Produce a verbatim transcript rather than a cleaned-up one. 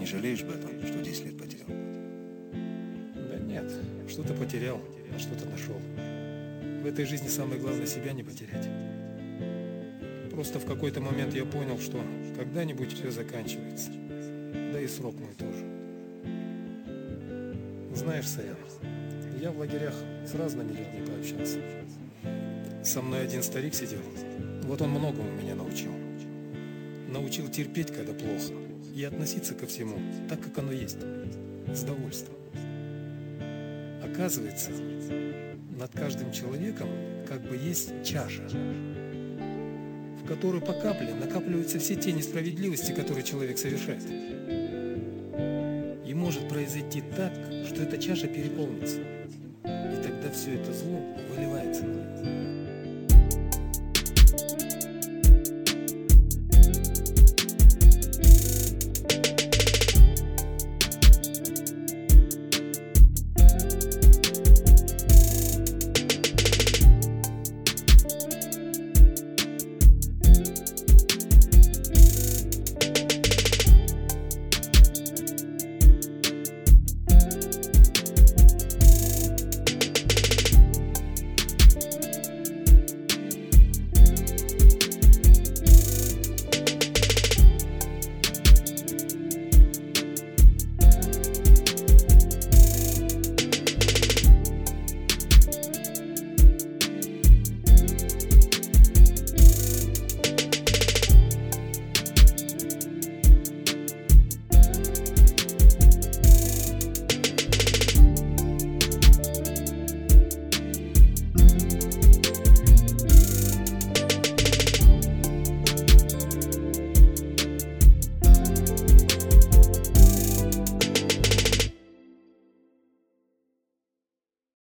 Не жалеешь об этом, что десять лет потерял? Да нет, что-то потерял, а что-то нашел. В этой жизни самое главное себя не потерять. Просто в какой-то момент я понял, что когда-нибудь все заканчивается. Да и срок мой тоже. Знаешь, Саян, я в лагерях с разными людьми пообщался. Со мной один старик сидел. Вот он многому меня научил. Научил терпеть, когда плохо, и относиться ко всему так, как оно есть, с довольством. Оказывается, над каждым человеком как бы есть чаша, в которой по капле накапливаются все те несправедливости, которые человек совершает. И может произойти так, что эта чаша переполнится, и тогда все это зло выливается.